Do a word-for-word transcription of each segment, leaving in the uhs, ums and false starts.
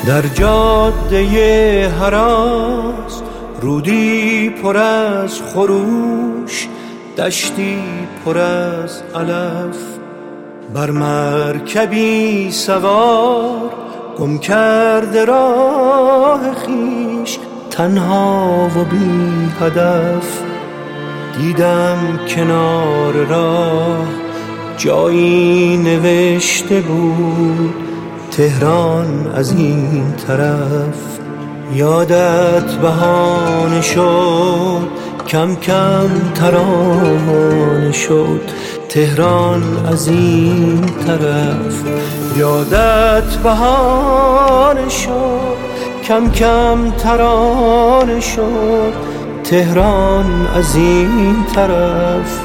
در جاده هراس رودی پر از خروش، دشتی پر از علف، بر مرکبی سوار گم کرده راه خویش، تنها و بی هدف. دیدم کنار راه جایی نوشته بود تهران از این طرف. یادت بهانه شد کم کم ترانه شد تهران از این طرف. یادت بهانه شد کم کم ترانه شد تهران از این طرف.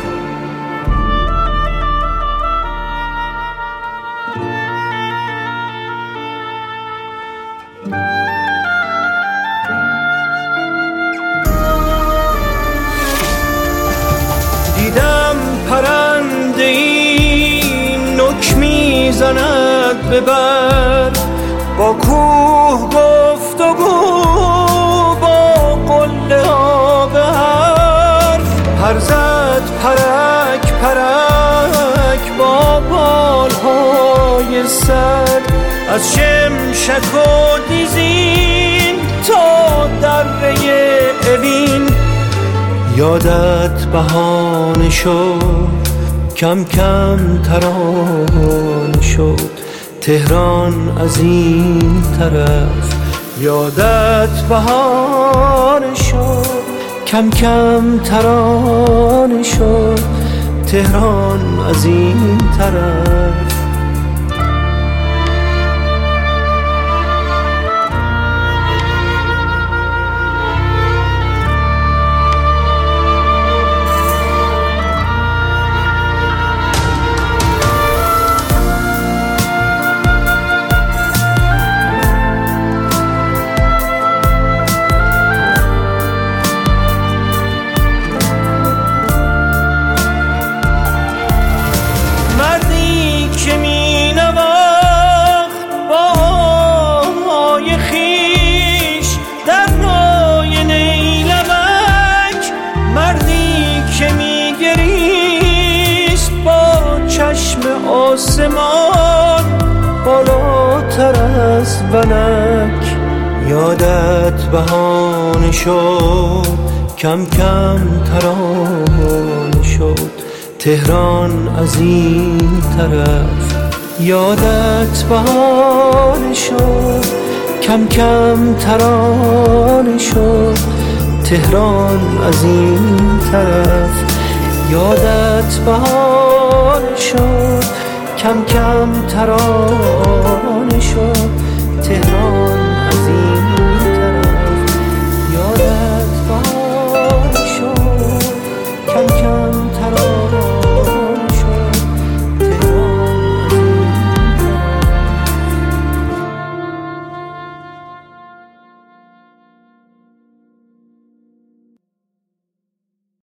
دیدم پرنده ای نک میزند به بر، با کوه گفت و گو با قله ها به حرف. پر زد پرک پرک با بالهای سر، از شمشک و دیزین تا دره اوین. یادت بهانه شد کم کم ترانه شد تهران از این طرف. یادت بهانه شد کم کم ترانه شد تهران از این طرف. آسمان بالاتر از ونک. یادت بهانه شد کم کم ترانه شد تهران از این طرف. یادت بهانه شد کم کم ترانه شد تهران از این طرف. یادت بهانه شد کم کم ترانه شد تهران